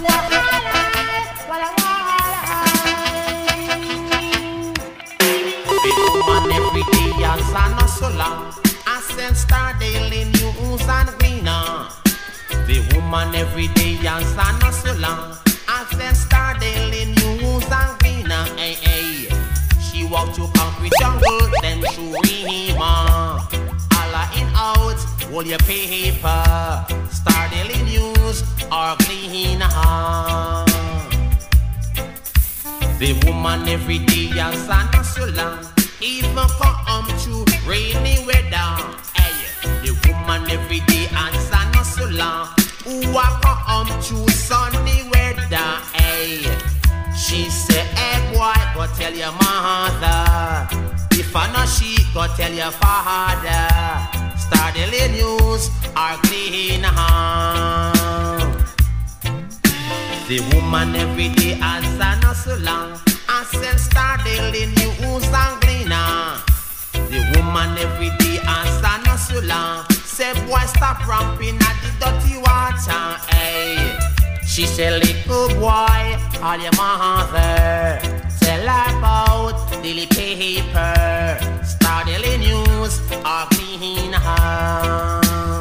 Every day and sun not so long. And then start daily news and greener. Hey, hey. She walked to concrete jungle, then through Rima. Allah in out, hold your paper. Star daily news or cleaner. The woman every day and sun not so long. Even come to rainy weather. Hey, the woman every day and sun not so long. Walk to sunny weather, hey. She say, hey boy, go tell your mother. If I know she, go tell your father. Star Daily News or clean. The woman every day answer not so long. I send Star Daily News and cleaner. The woman every day answer not so long. Say boy stop ramping at the dirty water, hey. She said little boy, call your mother. Tell her about daily paper. Star Daily News or clean her.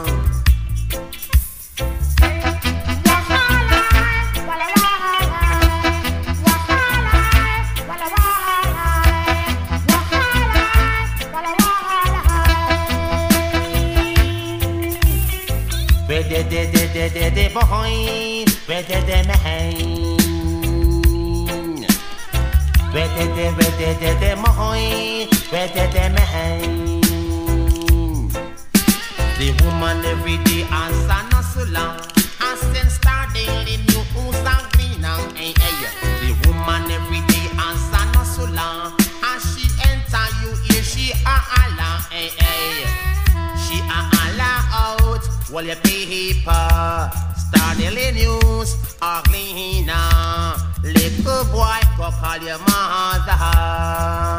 De behind, where did they behind? Where did they behind? Where did they behind? The woman every day answer not so long. And send Star Daily News and cleaner. Hey, hey. The woman every day answer not so long. And she enter you here, she a Allah. Hey, hey. She a Allah out. Well, your paper, Star Daily News or cleaner. Little boy, go call your mother.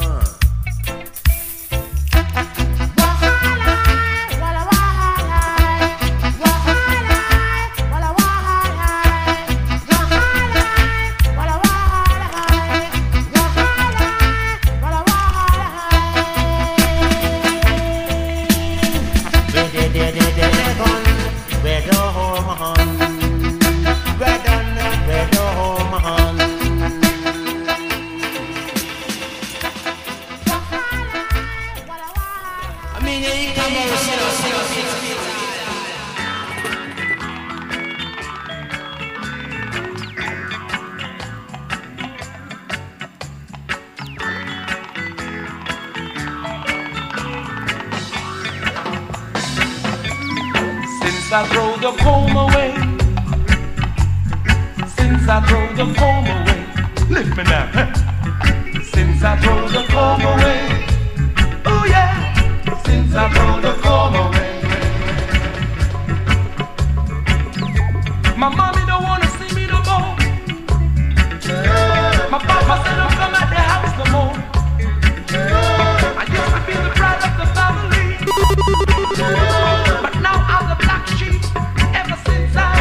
I throw the comb away, since I throw the comb away, lift me now, since I throw the comb away, oh yeah, since I throw the comb away. My mommy don't wanna see me no more, my papa said don't come at the house no more. I used to be the pride of the family, but now I'm the black sheep. Ever since I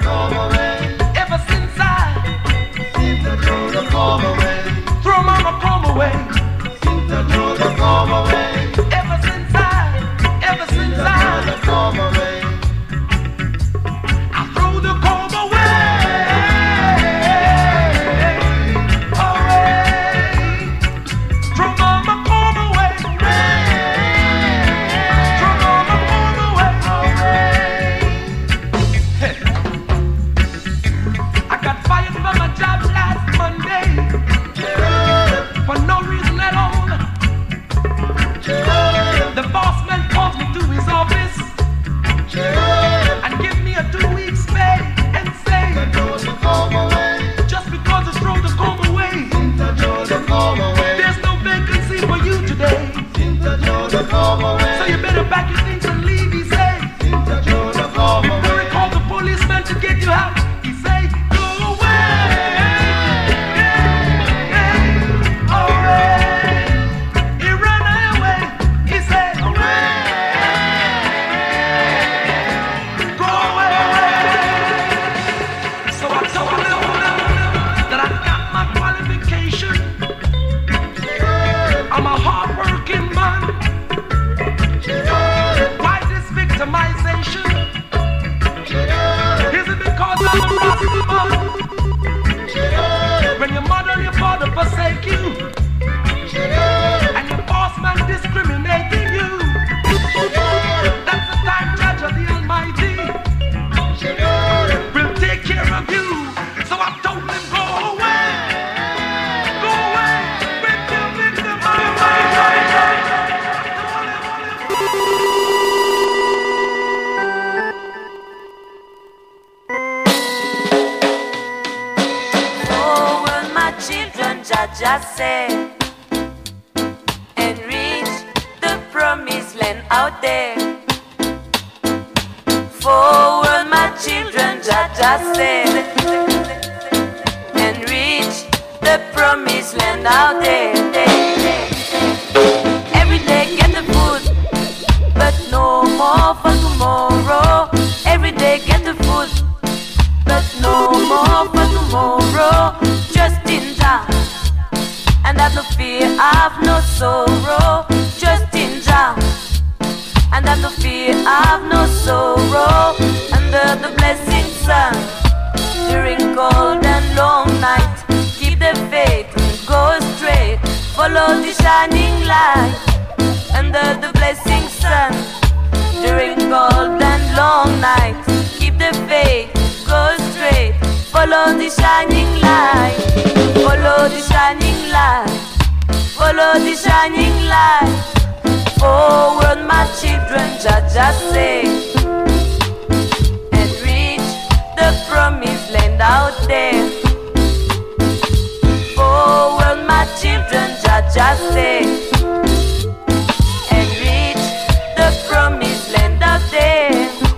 throw mama comb away, since I throw the comb away. Ever since I throw the comb away. Jah said, and reach the promised land out there. Forward, my children, Jah said, and reach the promised land out there. Every day get the food, but no more for tomorrow. Every day get the food, but no more for tomorrow. Just in Jah, and have no fear, have no sorrow. Just in Jah, and have no fear, have no sorrow. Under the blessing sun, during cold and long night, keep the faith and go straight. Follow the shining light. Under the blessing sun, during cold and long night, keep the faith, go straight. Follow the shining light. Follow the shining light. Follow the shining light. Forward, my children, Jah say, and reach the promised land out there. Forward, my children, Jah say, and reach the promised land out there.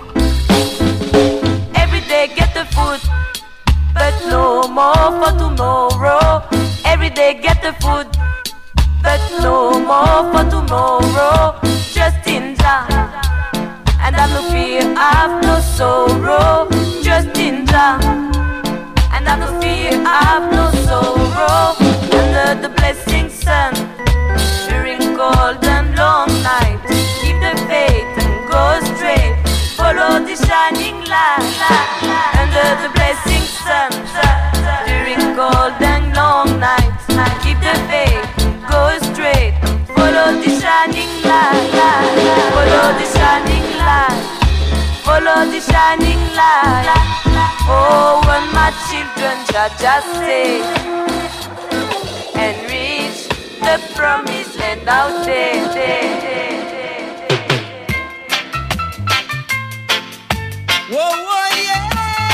Every day get the food, but no more for tomorrow. Every day get the food, but no more for tomorrow. Just in Jah, and have no fear, have no sorrow. Just in Jah, and have no fear, have no sorrow. Under the blessing sun, during cold and long night, keep the faith and go straight. Follow the shining light. Under the blessing sun, during cold and long night, keep the faith, go straight. Follow the shining light. Follow the shining light. Follow the shining light. Oh, when my children Jah say, and reach the promised land out there. Whoa, whoa, yeah,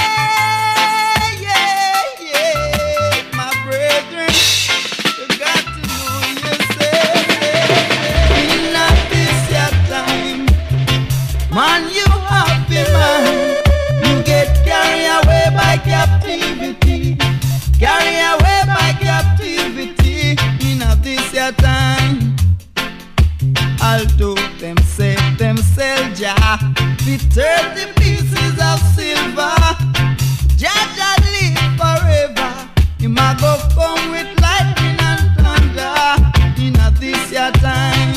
yeah, yeah, my brethren, you got to know yourself. In this your time, man, you happy man, you get carried away by captivity, carried away by captivity. In this your time, although them say Jah, the 30 pieces of silver, Jah live forever. You might go come with lightning and thunder. In this your time,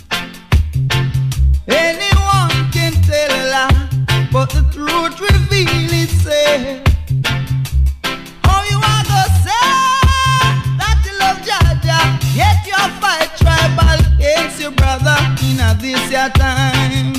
anyone can tell a lie, but the truth reveal itself. How you are gonna say that you love Jah, yet you fight tribal against your brother? In this your time.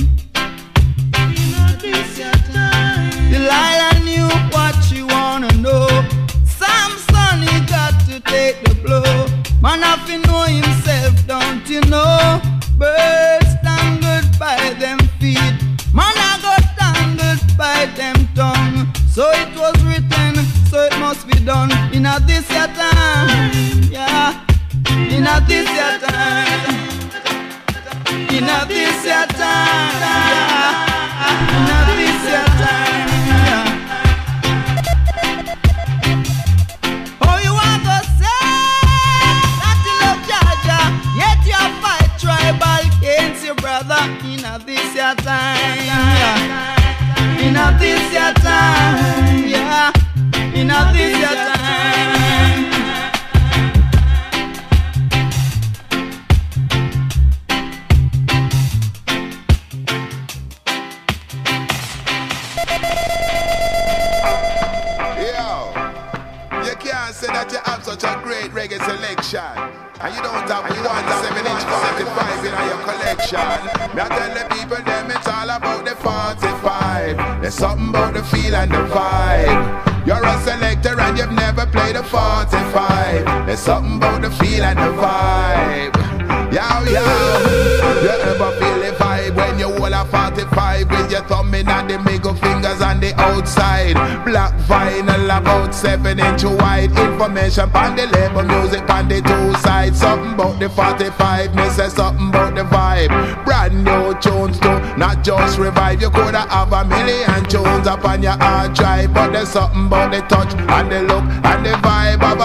Delilah knew what she wanna know. Samson, he got to take the blow. Man have to know himself, don't you know? Birds tangled by them feet, man I got tangled by them tongue. So it was written, so it must be done. In this your time, yeah. In this your time. In this your time, yeah. In this your time, yeah. Oh, you want to say that you love Jah, yet you fight tribal against your brother. In this your time, yeah. In this your time, yeah. In this your time. Say that you have such a great reggae selection, and you don't have 1 7-inch 45 in your collection. Me I tell the people them it's all about the 45. There's something about the feel and the vibe. You're a selector and you've never played a 45. There's something about the feel and the vibe. Yo, yo, you ever feel the vibe when you hold a 45 with your thumb in and the middle fingers and the outside. Black vinyl about 7-inch wide. Information on the label, music on the two sides. Something about the 45, me say something about the vibe. Brand new tunes too, not just revive. You coulda have a million tunes up on your hard drive, but there's something about the touch and the look and the vibe of a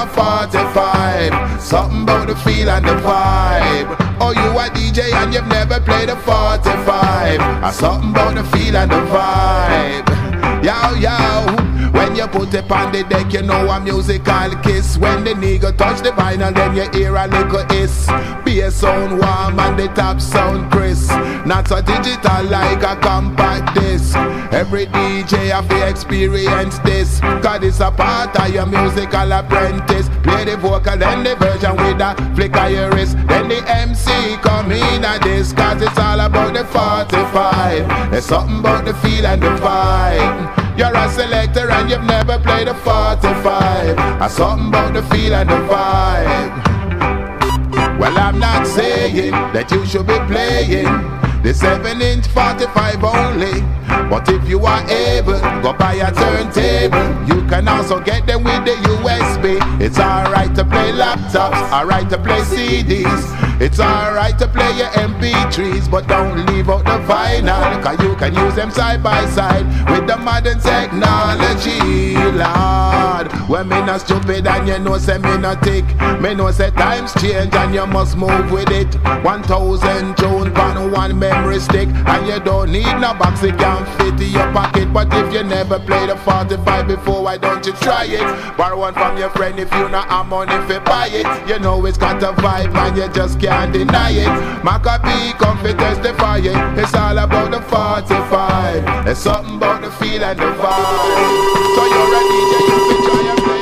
45. Something about the feel and the vibe. Oh, you a DJ and you've never played a 45. Something about the feel and the vibe. Yo, yo. When you put it on the deck, you know a musical kiss. When the nigga touch the vinyl, then you hear a little hiss. Bass sound warm and the top sound crisp. Not so digital like a compact disc. Every DJ have to experience this, cause it's a part of your musical apprentice. Play the vocal and the version with a flick of your wrist. Then the MC come in at this, cause it's all about the 45. There's something about the feel and the vibe. You're a selector and you've never played a 45. Something about the feel and the vibe. Well, I'm not saying that you should be playing the 7-inch 45 only, but if you are able, go buy a turntable. You can also get them with the USB. It's alright to play laptops, alright to play CDs. It's alright to play your MP3s, but don't leave out the vinyl, cause you can use them side by side with the modern technology, Lord. When me not stupid and you know say me not tick, me know say times change and you must move with it. 1,000 tunes on one memory stick, and you don't need no box, it can fit in your pocket. But if you never played a 45 before, why don't you try it? Borrow one from your friend if you not have money if buy it. You know it's got a vibe and you just can't deny it. Maccabee come fi testify it. It's all about the 45. There's something about the feel and the vibe. So you're a DJ, you fi try and play a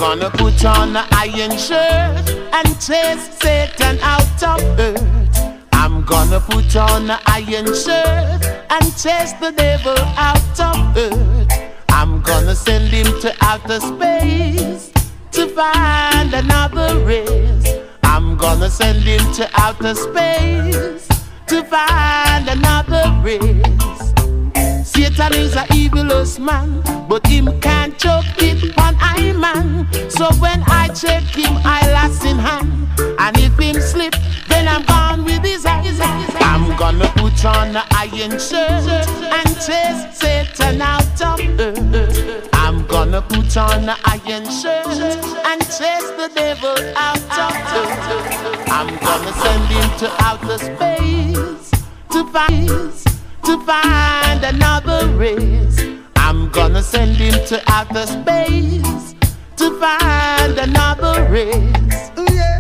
gonna put on an iron shirt and chase Satan out of earth. I'm gonna put on an iron shirt and chase the devil out of earth. I'm gonna send him to outer space to find another race. I'm gonna send him to outer space to find another race. Satan is a evilous man, but him can't choke it on I man. So when I check him, I last in hand. And if him slip, then I'm gone with his eyes. I'm gonna put on an iron shirt and chase Satan out of earth. I'm gonna put on an iron shirt and chase the devil out of earth. I'm gonna send him to outer space to find another race. I'm gonna send him to outer space to find another race. Oh, yeah.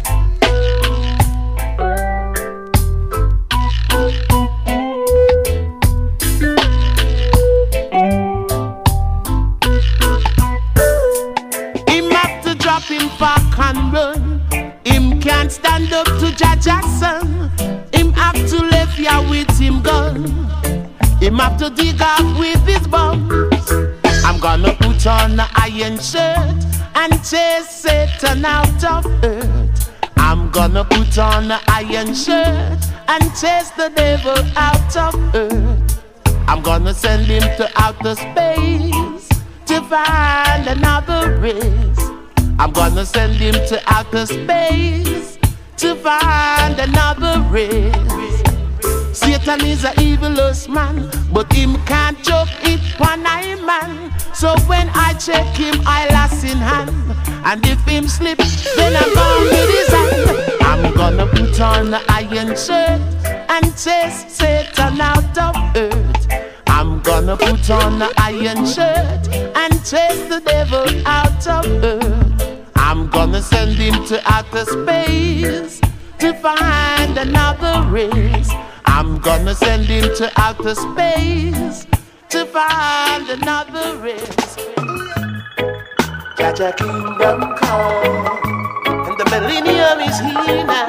Him have to drop him back and run. Him can't stand up to Jah Jackson. Him have to left ya with him gun. Him have to dig up with his bombs. I'm gonna put on an iron shirt and chase Satan out of earth. I'm gonna put on an iron shirt and chase the devil out of earth. I'm gonna send him to outer space to find another race. I'm gonna send him to outer space to find another race. Satan is a evilous man, but him can't choke it one I man. So when I check him, I last in hand. And if him slip, then I'm gone with his hand. I'm gonna put on an iron shirt and chase Satan out of earth. I'm gonna put on an iron shirt and chase the devil out of earth. I'm gonna send him to outer space to find another race. I'm gonna send him to outer space to find another race. Jah Jah kingdom come, and the millennium is here now.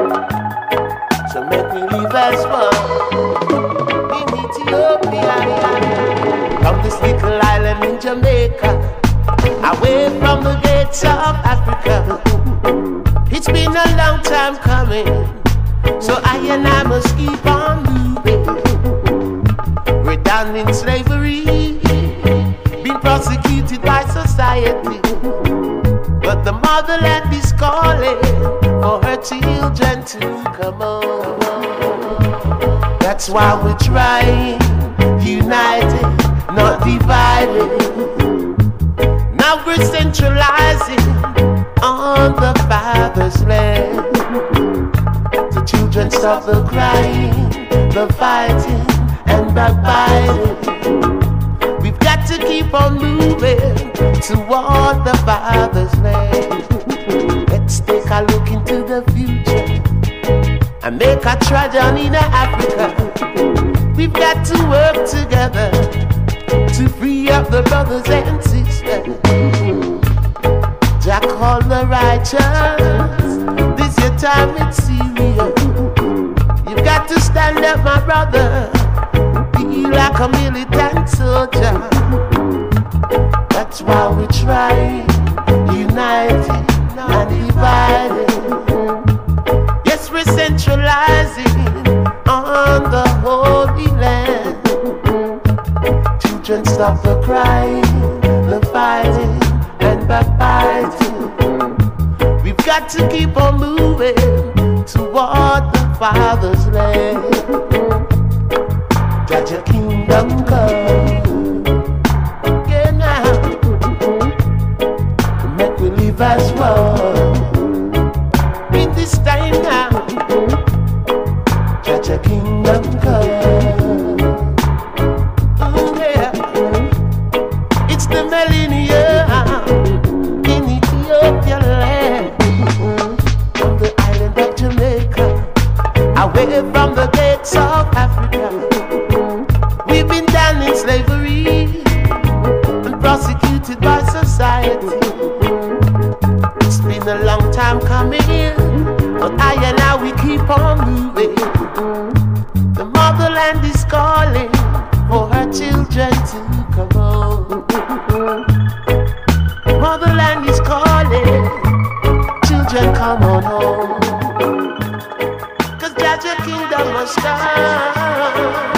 So make me live as one in Ethiopia, from this little island in Jamaica, away from the gates of Africa. It's been a long time coming, so I must keep on moving. We're down in slavery, being prosecuted by society, but the motherland is calling for her children to come on. That's why we're trying, united, not divided. Now we're centralizing on the Father's land. The children stop the crying, the fighting, and backbiting. We've got to keep on moving toward the Father's land. Let's take a look into the future and make a tragedy in Africa. We've got to work together to free up the brothers and sisters. Jah call the righteous, this your time, it's serious. You've got to stand up, my brother, be like a militant soldier. That's why we try, united and divided. Yes, we're centralizing on the Holy Land. Children, stop the crying, the fighting, and backbiting. We've got to keep on moving toward the Father's land. Jah Jah kingdom come, yeah now, make we live as one. In this time now, Jah Jah kingdom come, oh yeah, it's the millennium in Ethiopia land, from the island of Jamaica, away from the gates of Africa. We've been down in slavery and prosecuted by society, time coming, but I and I we keep on moving. The motherland is calling for her children to come home. Motherland is calling, children come on home. 'Cause God's your kingdom must come.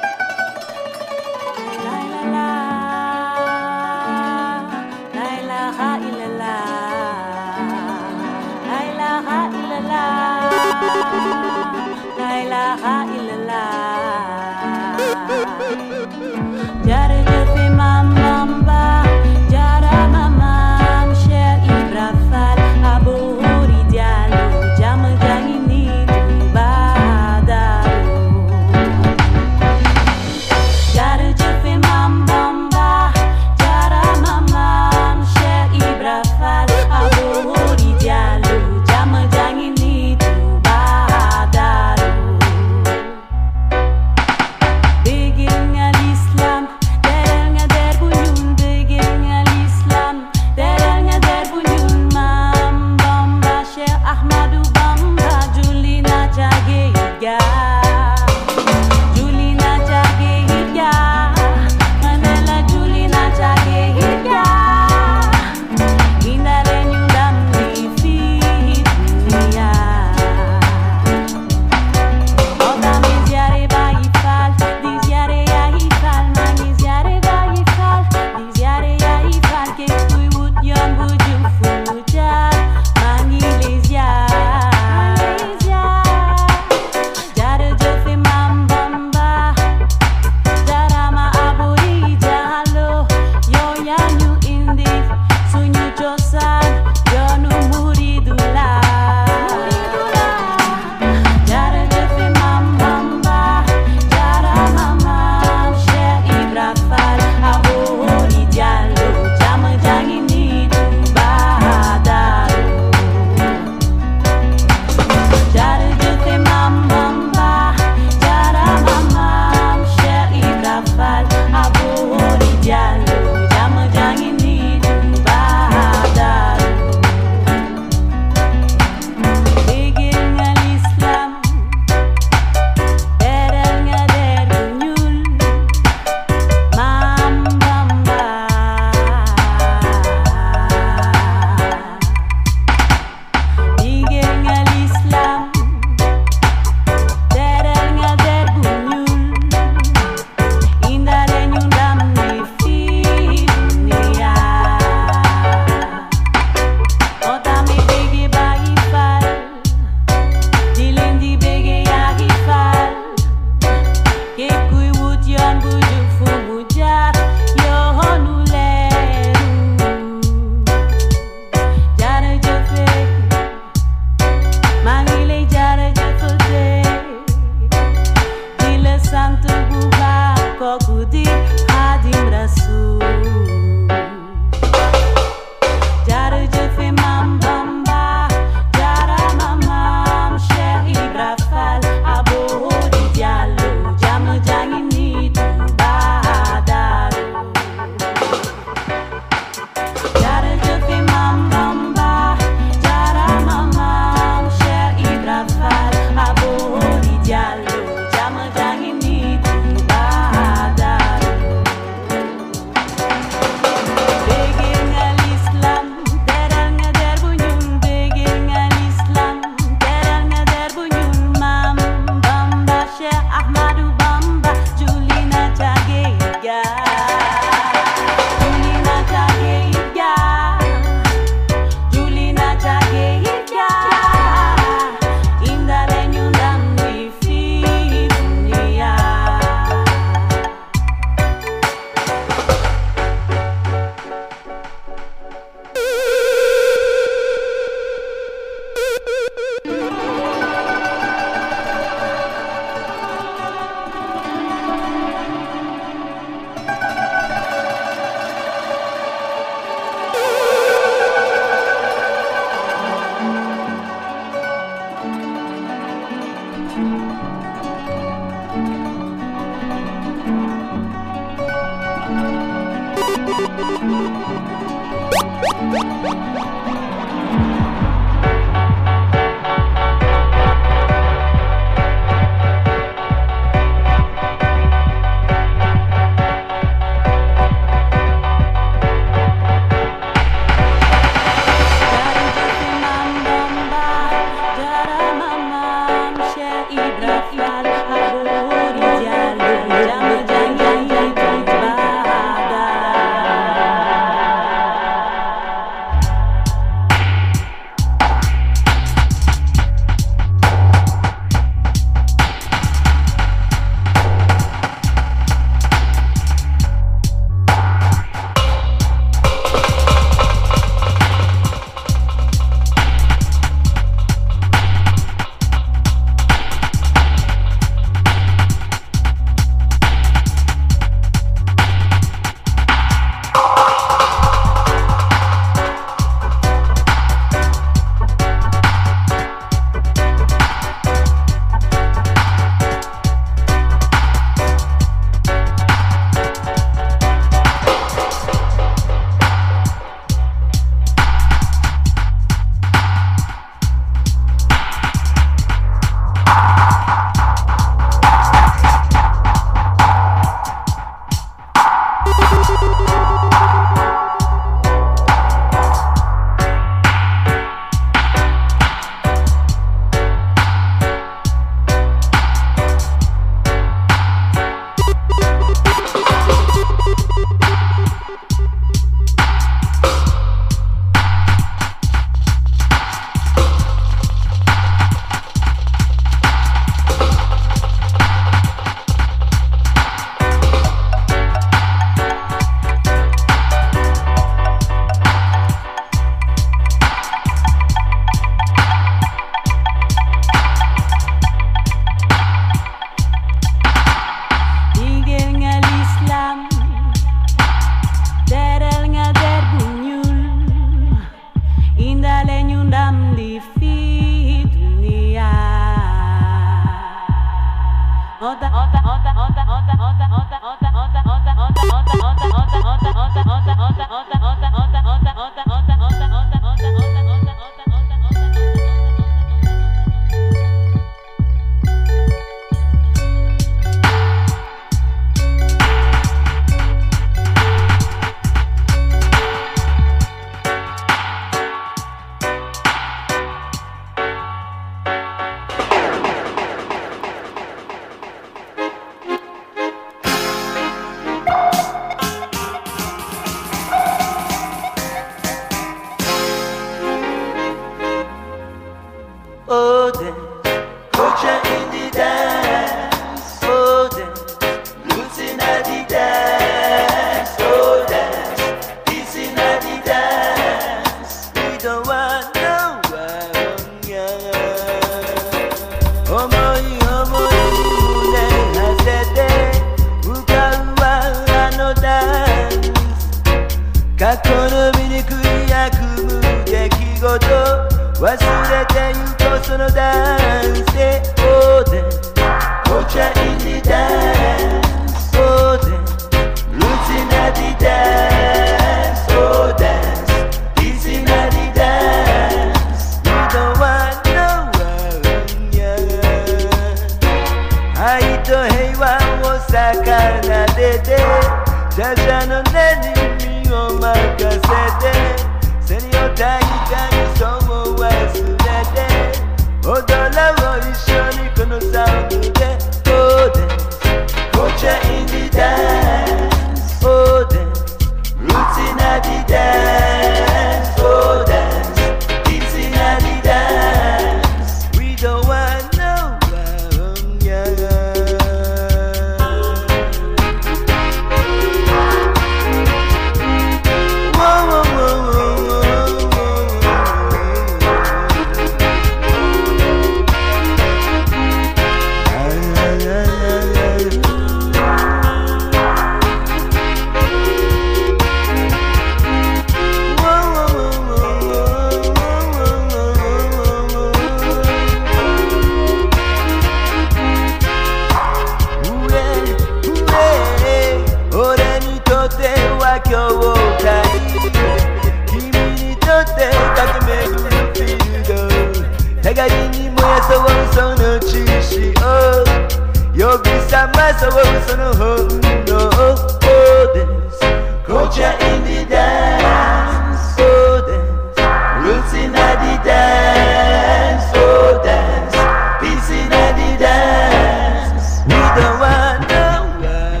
your water. Kimi ni tote kakemegu fido. Tagarini moya so no chishi. Oh, yo bisa masa so no ho no. Oh, dance, culture in the dance. Oh, dance, roots in the dance. Oh, dance, peace in the dance. We don't want no war.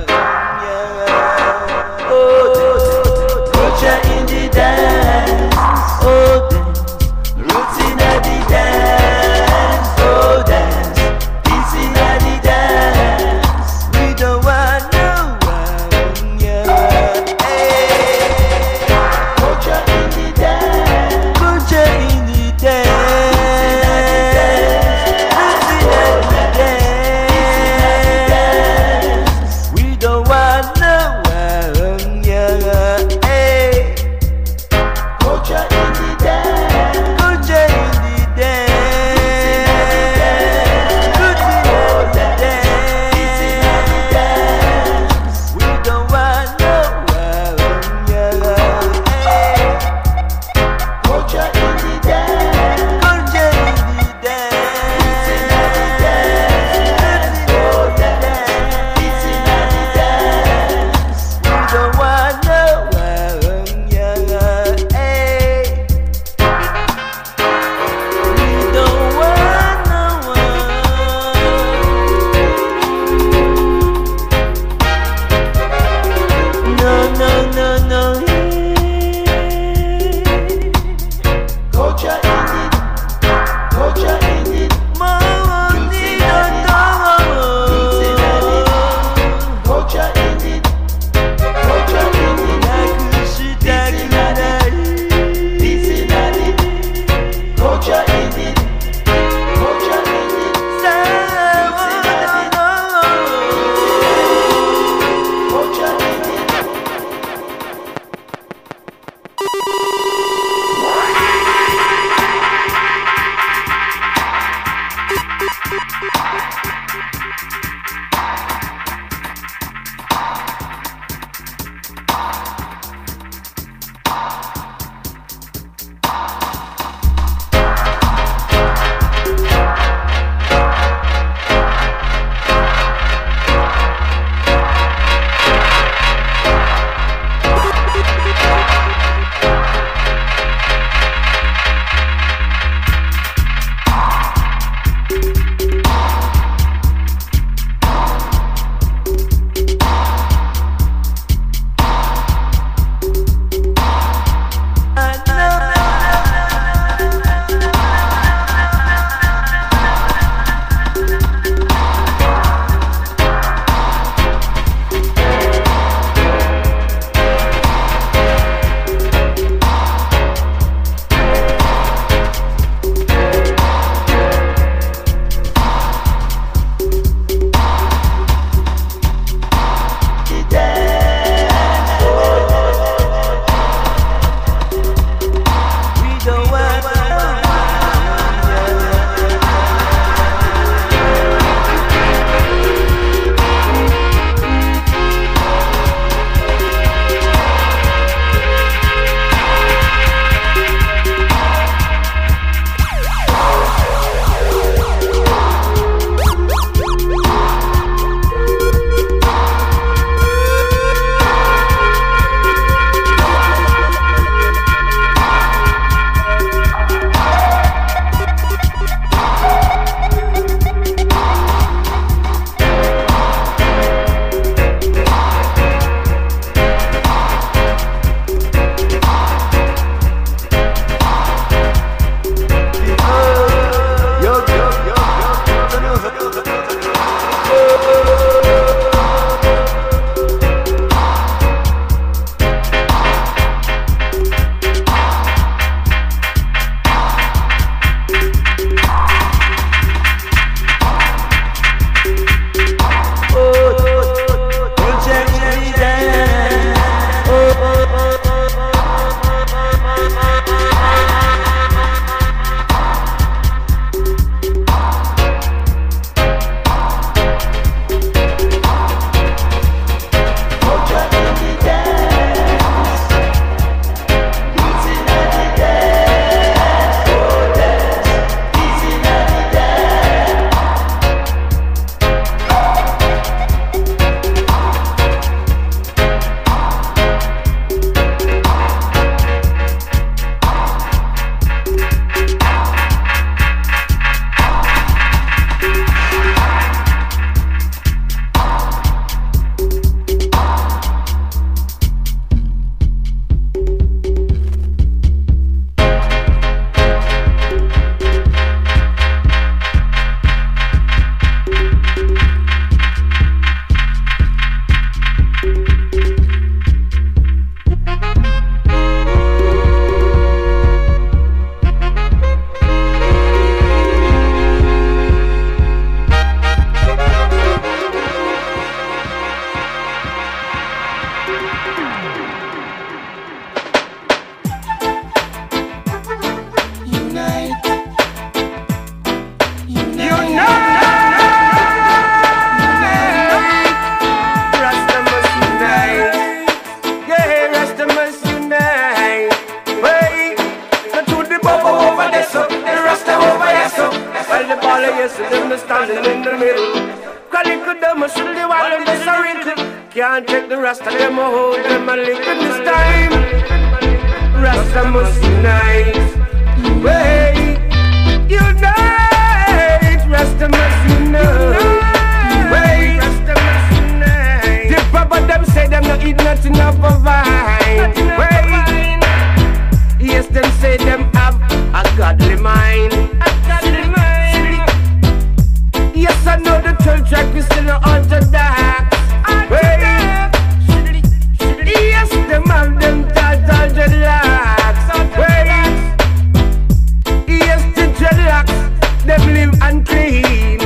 Oh, culture in the dance. Oh, dance, roots in the dance. Oh, dance, peace in the dance. We don't want Can't take the rest of them, hold them a lick in this time. Rasta must unite. Wait, unite. Rasta must unite. Wait, Rasta must unite. The Papa them say them not eat nothing off a vine. Wait, yes, them say them have a godly mind. Yes, I know the 12 track is still an orthodox. Yes, them have them total dreadlocks. Yes, the dreadlocks, them live unclean.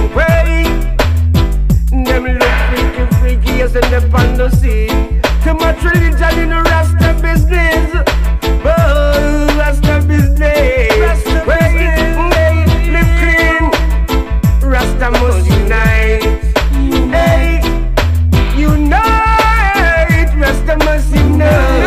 Them look freaky, yes, and they're on the scene. Too much religion in the Rasta business. Oh, Rasta business. Live clean. Rasta must unite. Unite. Rasta must unite.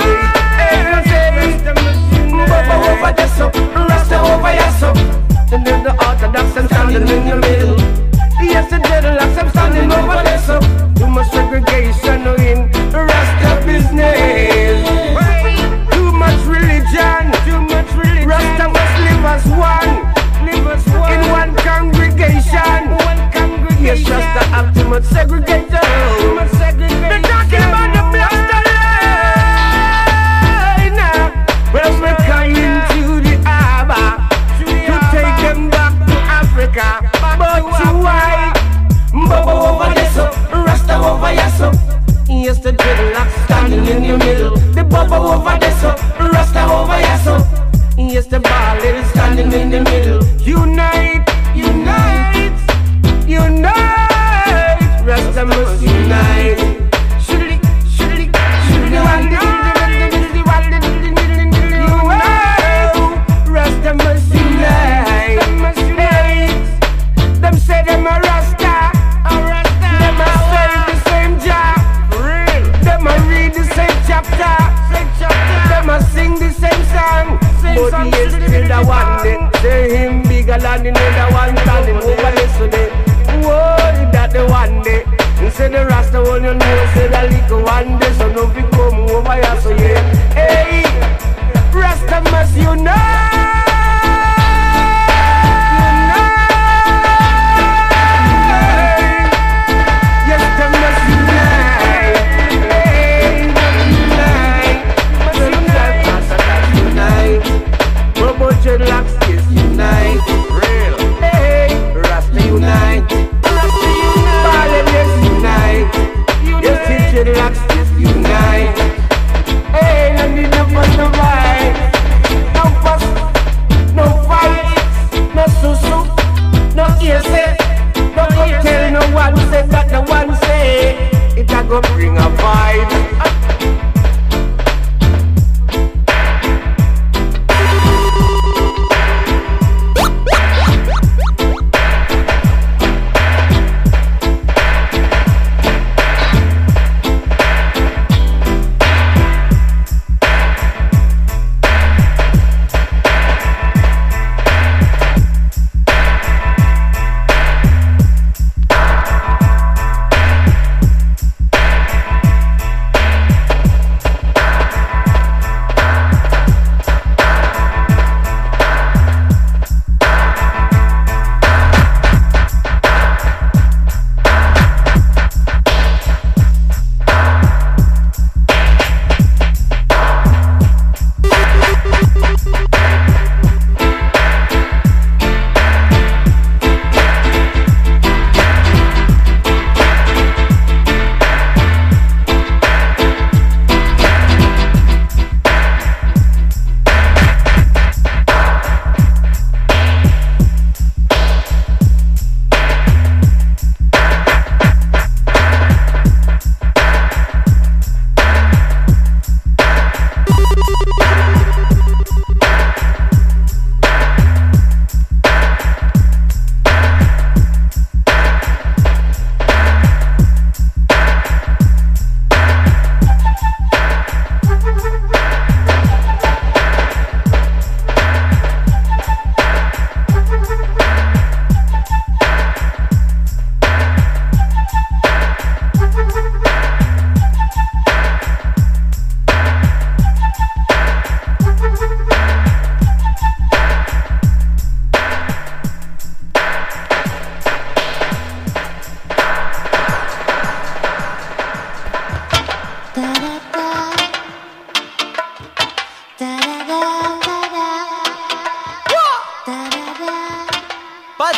Baba over there so, Rasta over here so. And then the Orthodox I'm standing in the middle. Yes, the dreadlocks I'm standing over there so. Too much segregation in Rasta business. Too much religion. Rasta must live as one. In one congregation. Yes, Rasta have too much segregation. They're talking about the blaster line. Well, we're coming to the harbor to take them back to Africa. But why? Baba over there so, Rasta over here so. Yes, the dreadlocks standing in the middle. The Baba over there so, Rasta over here so. Yes, the ball is standing in the middle. Unite, unite, unite. Rasta must unite. Unite. Rasta must unite. Them say them a Rasta. Them a serve the same job. Them a read the same chapter. Them a sing the same song. But he is still the one day. Say him bigger than the other one standing over yesterday. Whoa, that the one day. And say the Rasta one you know, say the little one day. So don't be come over here, so yeah. Hey, Rasta must unite. Yes, they must unite. Hey, unite. Rasta must unite. Robo dreadlocks is unite. Real. Hey, Rasta unite. Ballad is unite. Yes, the dreadlocks is unite.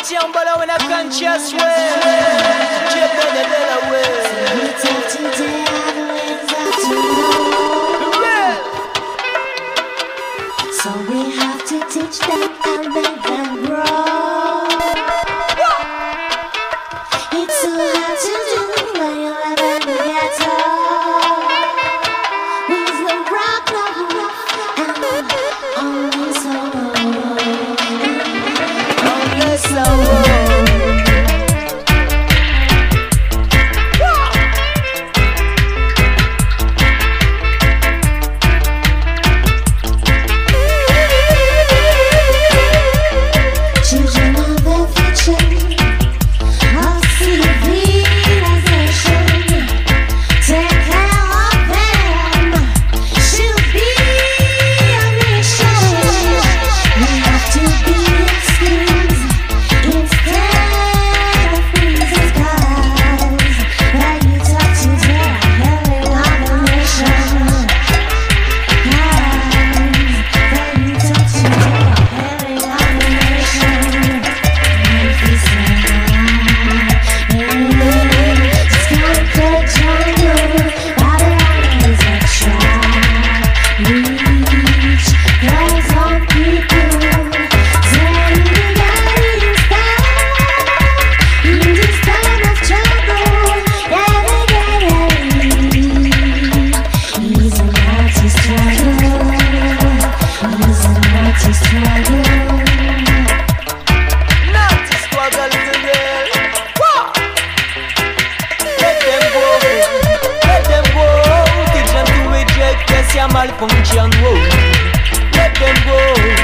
Tiambala in a conscious way. Chip in the Delaware. So we have to teach them and make them grow. It's so hard to do when you live in the ghetto. With no rock, no and only sorrow. Only sorrow. Malfunction, whoa. Let them go,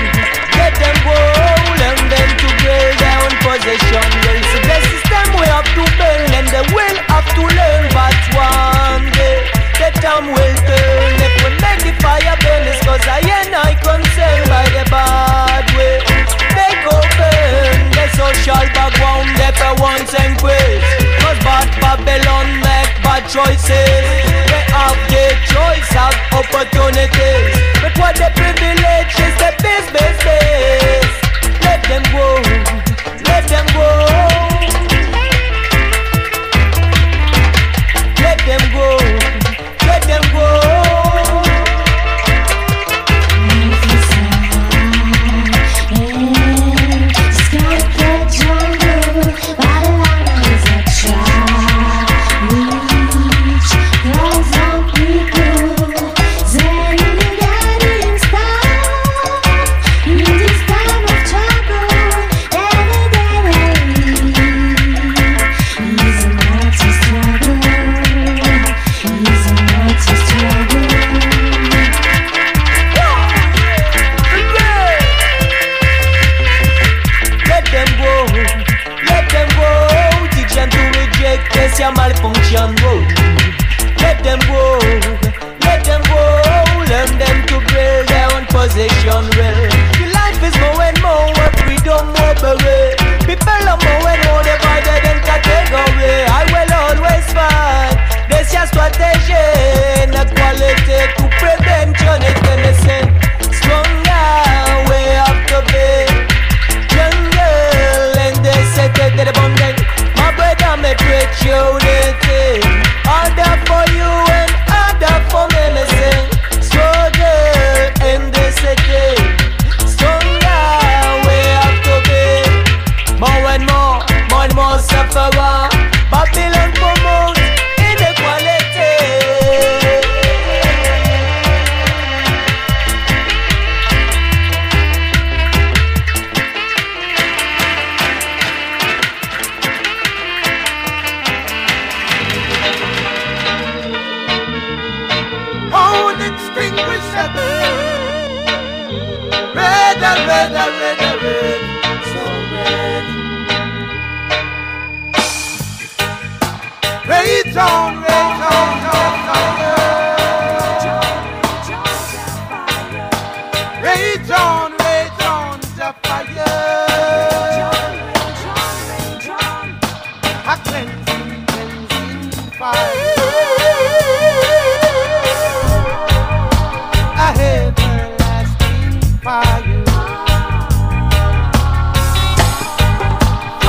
learn them to build their own possession. Well, so the system we have to build, and they will have to learn. But one day, the time will turn. If we make the fire burn, it's cause I concerned by the bad way. They go burn the social background, they for once and grace. Cause bad Babylon make bad choices. Have the choice, have opportunities. But what the privilege is the business. Let them go, let them go. Let them go, let them go. Your malfunction, whoa. Let them go, learn them to build their own possession. Well, your life is more and more freedom, more away. People are more and more divided in category. I will always find there's your strategy, inequality to prevention is innocent. Stronger way up to be jungle and they set it to the bundle. My brother, me preach unity. Order for you and order for me, me sing. Struggle in the city. Stronger we have to be. More and more sufferer. Babylon promote inequality. Red, so red. Rage on, rage on, the fire. A cleansing fire. A everlasting fire.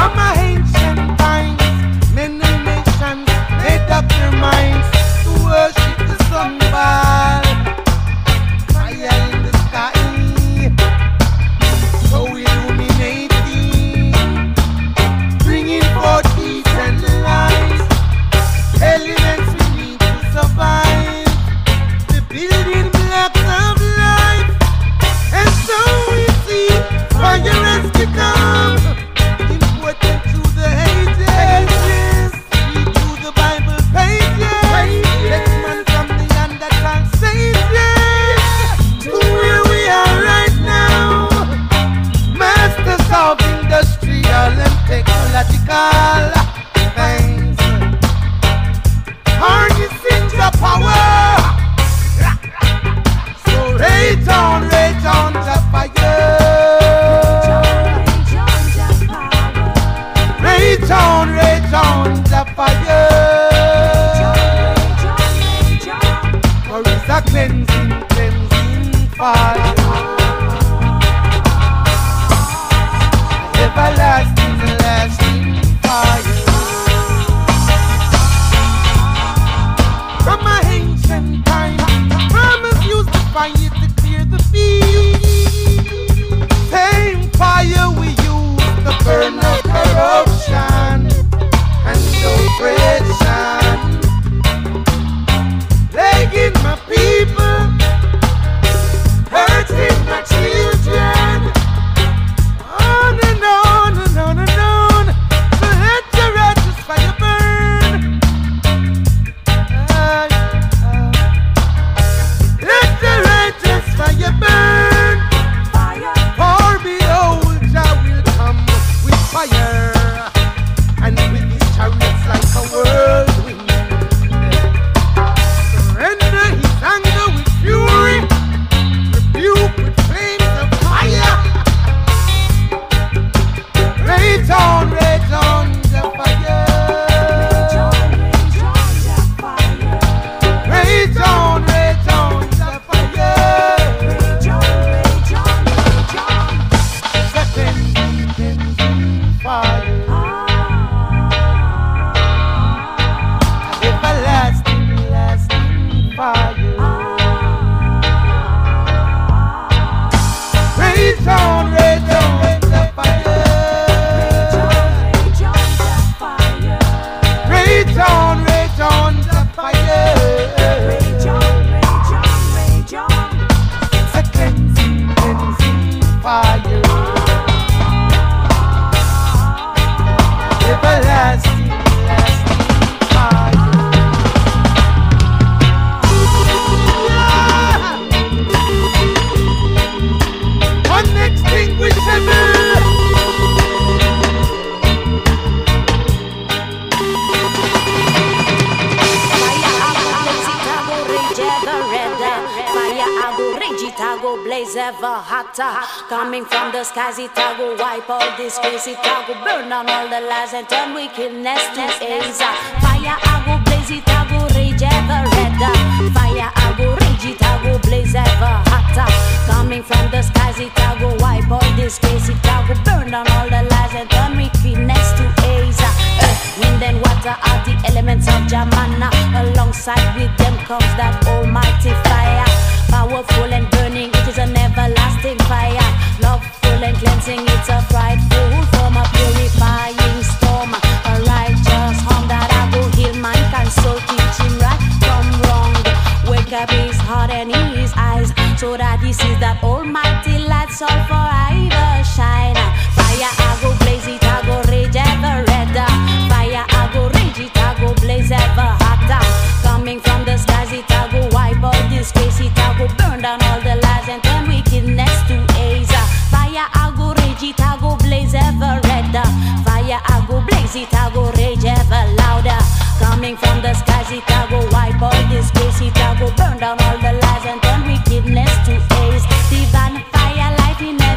fire. Everlasting, lasting fire. From my ancient time, farmers used the fire to clear the field. Same fire we use to burn the corruption and oppression. Plaguing my people, hurting my children. On and on and on and on. So let the righteous fire burn. Let the righteous fire burn. For behold, Jah will come with fire, and with his chariots like a whirlwind. Surrender his anger with fury, rebuke with flames of fire. Rage on the fire. Rage on the fire. Second fire. Everlasting, lasting fire. Rage on the fire. Rage on the fire. It's a cleansing fire. Everlasting, lasting fire. Unextinguishable. Blaze ever hotter. Coming from the skies, it will wipe all disgrace. It will burn down all the lies and turn wickedness to ace. Fire, I go blaze, it will rage ever redder. Fire, I go rage, it will blaze ever hotter. Coming from the skies, it will wipe all disgrace. It will burn down all the lies and turn wickedness to ace. Earth, wind and water are the elements of Jamana. Alongside with them comes that almighty fire. Powerful and burning, it is an everlasting fire. Loveful and cleansing, it's a frightful form, a purifying storm. A righteous harm that I will heal mankind, so teach him right from wrong. Wake up his heart and his eyes, so that he sees that almighty light so forever shine. Fire, I go blaze it, I go rage ever redder. Fire, I go rage it, I go blaze ever hotter. Coming from the skies, it I go wipe all this case, it I go burn down all the lies and turn wickedness to ace. Fire, I go rage it, I go blaze ever redder. Fire, I go blaze it, I go rage ever louder. Coming from the skies, it I go wipe all this case, it I go burn down all the lies and turn wickedness to ace. Divine fire, life in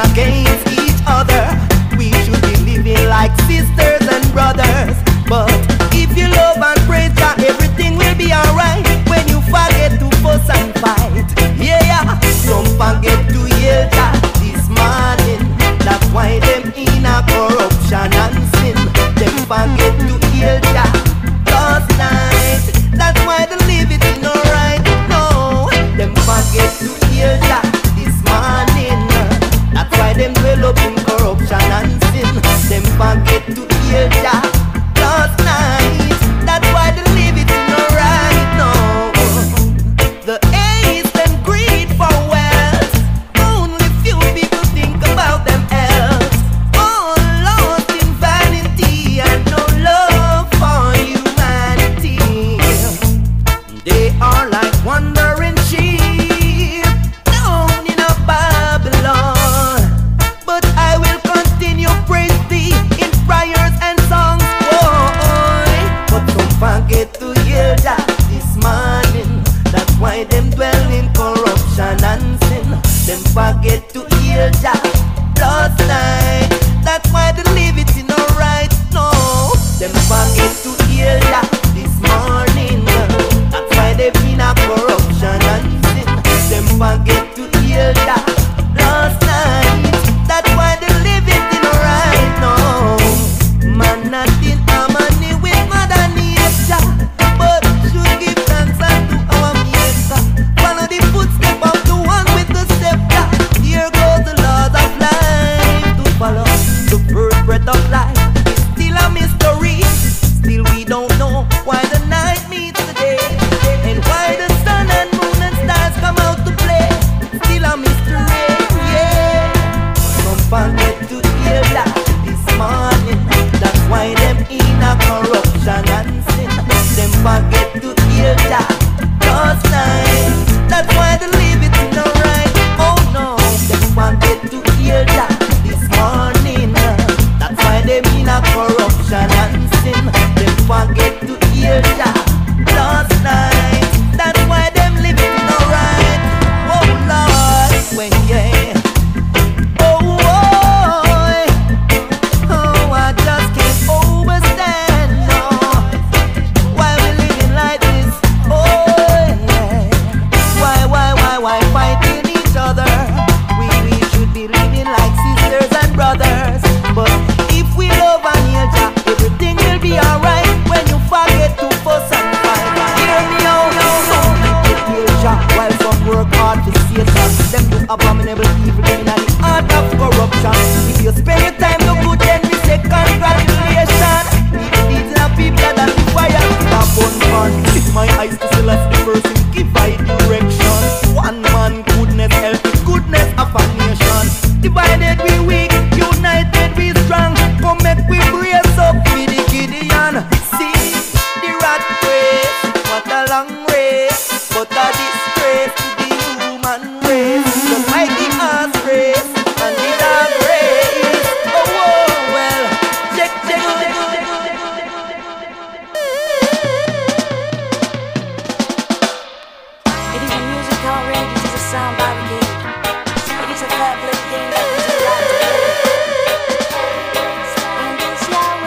against each other. We should be living like sisters and brothers. But if you love and praise God, everything will be alright. When you forget to fuss and fight, yeah, don't forget to yell God this morning. That's why them in a corruption and sin. Them forget to yell God last night. That's why they live it in alright. No, them forget to yell God this morning. That's why them dwell up in corruption and sin. Them forget to yell God last night. That's why they live it in alright. No, the haste and greed for wealth. Only few people think about them else. All lost in vanity and no love for humanity. They are like wandering sheep down in a Babylon. But I will continue praise thee in prayers and songs, boy. But don't forget to hear that this morning. That's why them dwell in corruption and sin. Them forget to hear that last night. That's why they live it in alright. No, them forget to hear that this morning. That's why they been a corruption and sin. Them forget to hear that last night. That's why they live it in alright. No, man not in harmony with Mother Nature, but should give thanks unto our Maker. Follow the footsteps of the one with the scepter. Here goes the laws of life to follow. The first breath of life is still a mystery. Still we don't know why the night meets the day, and why the sun and moon and stars come out to play. Still a mystery, yeah. Don't forget to hear that this morning. That's why them in a corruption and sin. Them forget to hear that last night. That's why they live it in alright. Oh no, them forget to hear that this morning. That's why them in a corruption and sin. Them forget to hear that last night. That's why them live it in alright. Oh Lord, when yeah. Oh, I just can't overstand, no. Why we living like this? Oh, yeah. Why fighting each other? We should be living like sisters and brothers. But if we love and hear Jah, everything will be alright. When you forget to fuss and fight, hear me out. Some people hear Jah while some work hard to see Jah. Them do abominable evil in the art of corruption. If you spend your time no good, then we say congratulations. These are people that fire up on fun. With my eyes to see less the person give I direction. One man goodness help with goodness of a nation. Divided we weak, united we strong. Come make we brace up with the Gideon. See the rat race, what a long race, but a disgrace to the human race. The mighty ass race and the dog race. Oh well, check. It is a musical range, it is a sound barricade. It is a fabulous game that we do like to play. And it's Yahweh.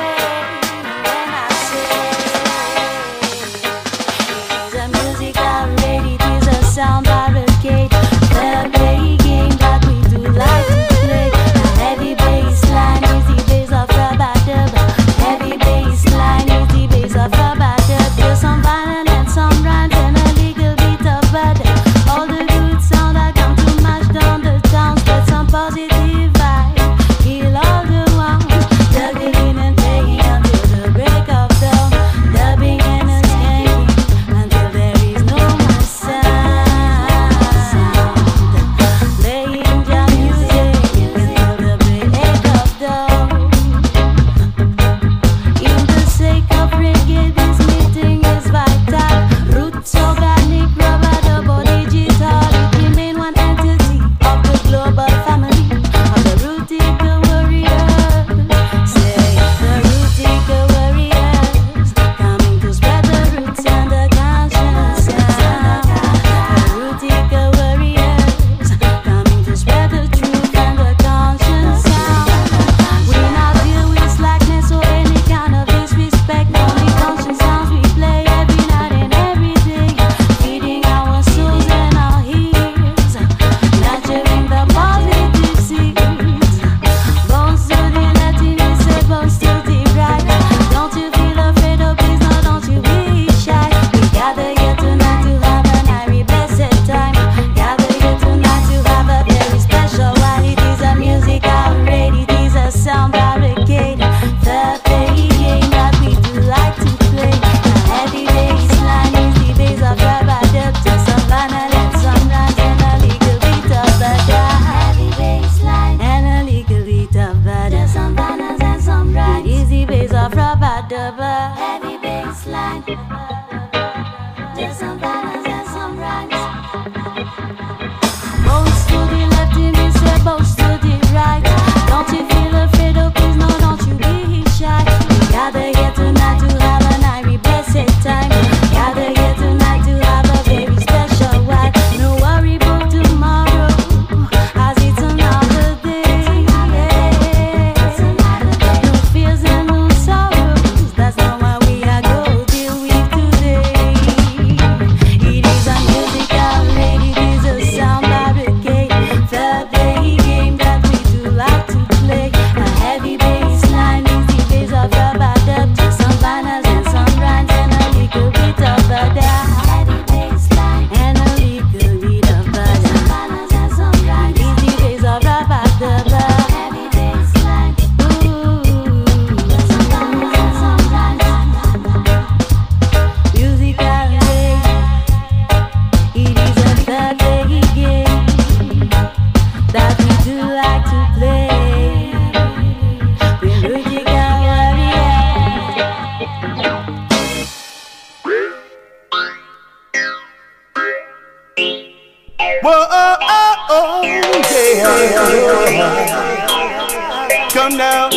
now.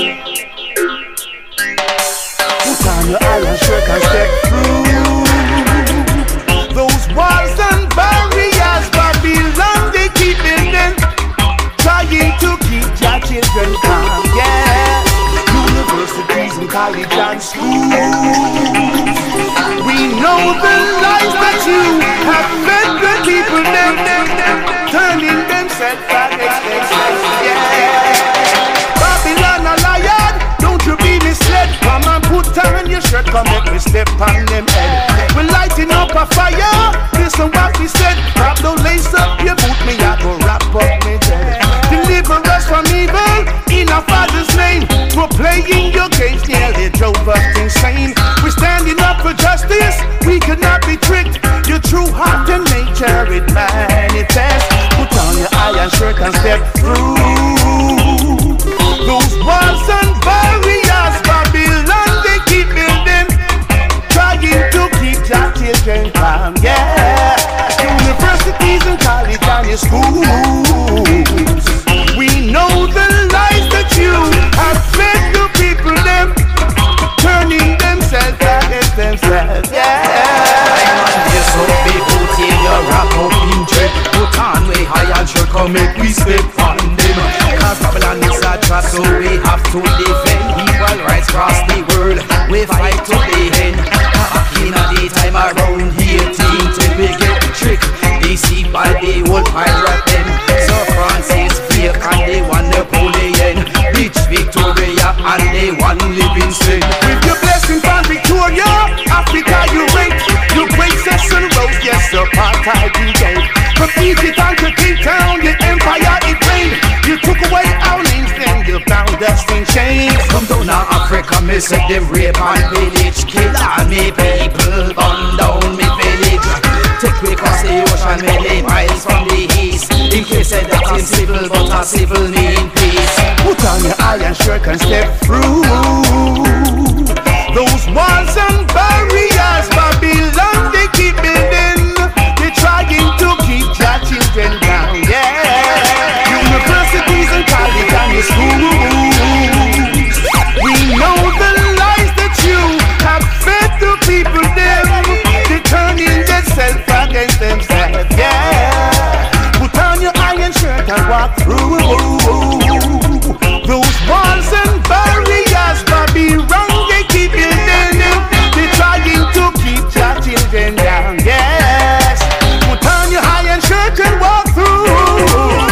Put on your iron shirt and step through those walls and barriers. Babylon, they keep building, trying to keep your children calm. Yeah, universities and college and schools. We know the lies that you have fed the people, them turning themselves against themselves. Yeah, Babylon a liar, don't you be misled. Come and put on your shirt, come make me step on them head. We're lighting up a fire, listen what we said. Grab the lace up your boot, me I go wrap up me dead. Deliver us from evil in our Father's name. We're playing your games, nearly drove us insane. We're standing up for justice, we could not be tricked. Your true heart and nature, it manifests. Put on your iron shirt and step through those walls and barriers. Babylon, they keep building, trying to keep your children calm. Yeah, universities and college and your schools. We know the lies that you have fed the people, them turning themselves against themselves. Yeah. So be put in your wrap up in dread. Put on way high and shirt, come make we step on them. Cause Babylon is a trap, so we have to defend. Equal rights across the world, we fight to the end. In a daytime around here, team till we get the trick. They see by the whole pirate them. So Francis Drake and they won Napoleon. Rich Victoria and they won Livingston. With your blessing from Victoria, Africa you reign. You break Session Road, yes, apartheid you gave. From Egypt and to Cape Town, your empire it reigned. You took away our names, then you bound us in chains. Come down to Africa, me say them rape and village. Kill all me people, burn down me village. Take me across the ocean, many miles from the east. In case that in civil, but a civil mean peace. Put on your iron shirt and step through those walls and barriers. Babylon, they keep building, they're trying to keep your children down. Yeah, universities and college and your schools. We know the lies that you have fed the people, them they're turning themselves against themselves. Yeah, put on your iron shirt and walk through those walls and barriers. Babylon, they keep building, they're trying to keep your children down. Yes, put on your iron shirt and walk through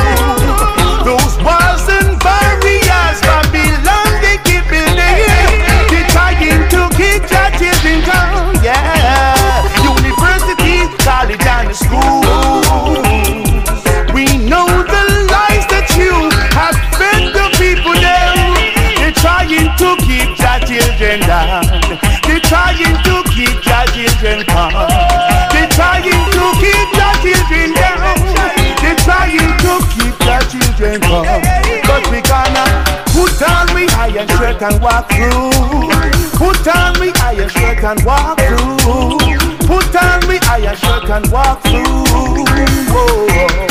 those walls and barriers. Babylon, they keep building, they're trying to keep your children down. Yeah, universities, college and school. We know the lies that you have fed the people down. They're trying to keep your children down. They're trying to keep your children calm. They're trying to keep your children down. They're trying to keep your children calm. But we gonna put on we iron shirt and walk through. Put on we iron shirt and walk through. Put on we iron shirt and walk through. Oh.